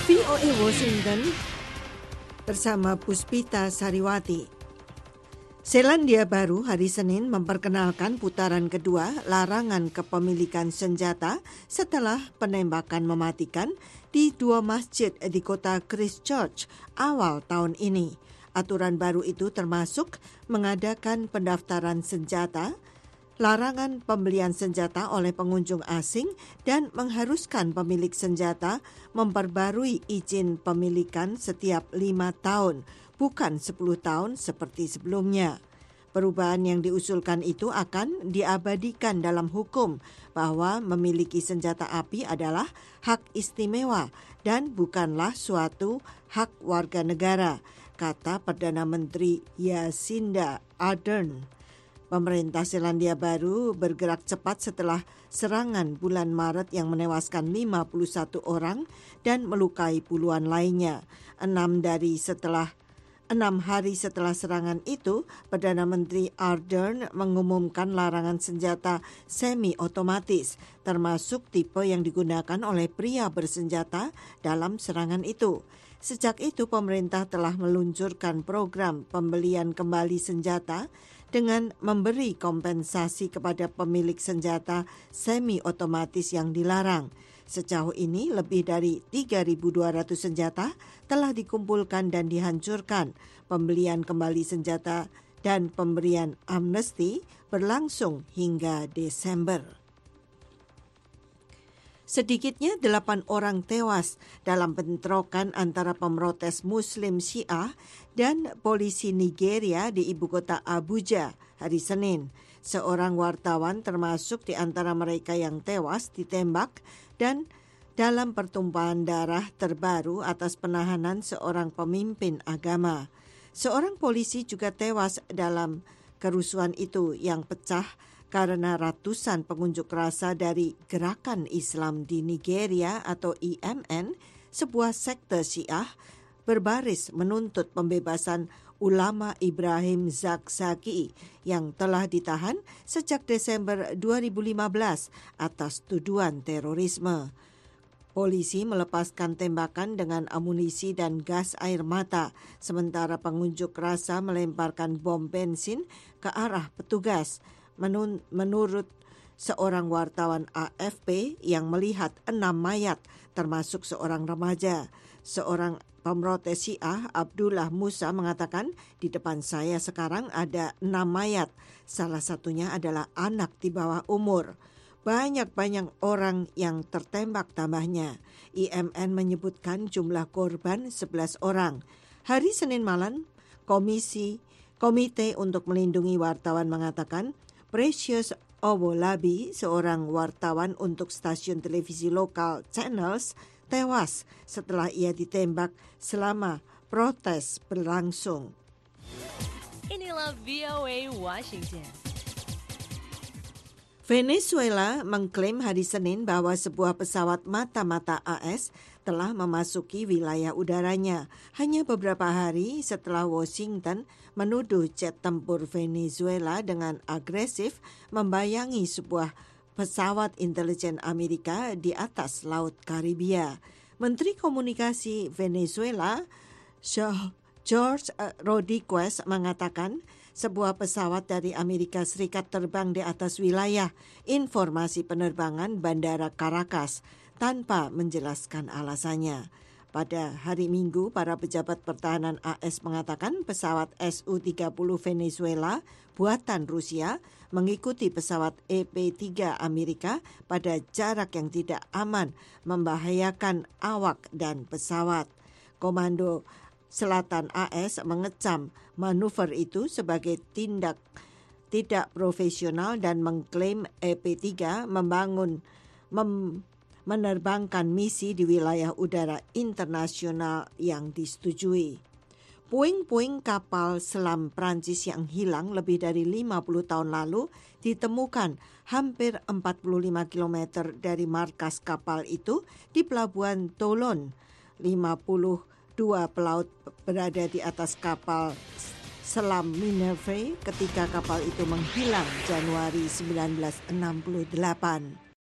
VOA Washington bersama Puspita Sariwati. Selandia Baru hari Senin memperkenalkan putaran kedua larangan kepemilikan senjata setelah penembakan mematikan di 2 masjid di kota Christchurch awal tahun ini. Aturan baru itu termasuk mengadakan pendaftaran senjata, larangan pembelian senjata oleh pengunjung asing, dan mengharuskan pemilik senjata memperbarui izin pemilikan setiap 5 tahun, bukan 10 tahun seperti sebelumnya. Perubahan yang diusulkan itu akan diabadikan dalam hukum bahwa memiliki senjata api adalah hak istimewa dan bukanlah suatu hak warga negara, kata Perdana Menteri Jacinda Ardern. Pemerintah Selandia Baru bergerak cepat setelah serangan bulan Maret yang menewaskan 51 orang dan melukai puluhan lainnya. 6 hari setelah serangan itu, Perdana Menteri Ardern mengumumkan larangan senjata semi-otomatis, termasuk tipe yang digunakan oleh pria bersenjata dalam serangan itu. Sejak itu, pemerintah telah meluncurkan program pembelian kembali senjata dengan memberi kompensasi kepada pemilik senjata semi-otomatis yang dilarang. Sejauh ini lebih dari 3.200 senjata telah dikumpulkan dan dihancurkan. Pembelian kembali senjata dan pemberian amnesti berlangsung hingga Desember. Sedikitnya 8 orang tewas dalam bentrokan antara pemrotes Muslim Syiah dan polisi Nigeria di ibu kota Abuja hari Senin. Seorang wartawan termasuk di antara mereka yang tewas ditembak dan dalam pertumpahan darah terbaru atas penahanan seorang pemimpin agama. Seorang polisi juga tewas dalam kerusuhan itu yang pecah karena ratusan pengunjuk rasa dari Gerakan Islam di Nigeria atau IMN, sebuah sekte Syiah, berbaris menuntut pembebasan ulama Ibrahim Zakzaki yang telah ditahan sejak Desember 2015 atas tuduhan terorisme. Polisi melepaskan tembakan dengan amunisi dan gas air mata, sementara pengunjuk rasa melemparkan bom bensin ke arah petugas. Menurut seorang wartawan AFP yang melihat 6 mayat, termasuk seorang remaja. Seorang pemrotes Syiah, Abdullah Musa, mengatakan, di depan saya sekarang ada 6 mayat. Salah satunya adalah anak di bawah umur. Banyak orang yang tertembak, tambahnya. IMN menyebutkan jumlah korban 11 orang. Hari Senin malam, Komite untuk Melindungi Wartawan mengatakan, Precious Owolabi, seorang wartawan untuk stasiun televisi lokal Channels, tewas setelah ia ditembak selama protes berlangsung. Inilah VOA Washington. Venezuela mengklaim hari Senin bahwa sebuah pesawat mata-mata AS telah memasuki wilayah udaranya hanya beberapa hari setelah Washington menuduh jet tempur Venezuela dengan agresif membayangi sebuah pesawat intelijen Amerika di atas Laut Karibia. Menteri Komunikasi Venezuela, George Rodriguez, mengatakan sebuah pesawat dari Amerika Serikat terbang di atas wilayah informasi penerbangan Bandara Caracas tanpa menjelaskan alasannya. Pada hari Minggu, para pejabat pertahanan AS mengatakan pesawat Su-30 Venezuela buatan Rusia mengikuti pesawat EP-3 Amerika pada jarak yang tidak aman, membahayakan awak dan pesawat. Komando Selatan AS mengecam manuver itu sebagai tindak tidak profesional dan mengklaim EP-3 menerbangkan misi di wilayah udara internasional yang disetujui. Puing-puing kapal selam Prancis yang hilang lebih dari 50 tahun lalu ditemukan hampir 45 km dari markas kapal itu di Pelabuhan Toulon. 52 pelaut berada di atas kapal selam Minerve ketika kapal itu menghilang Januari 1968.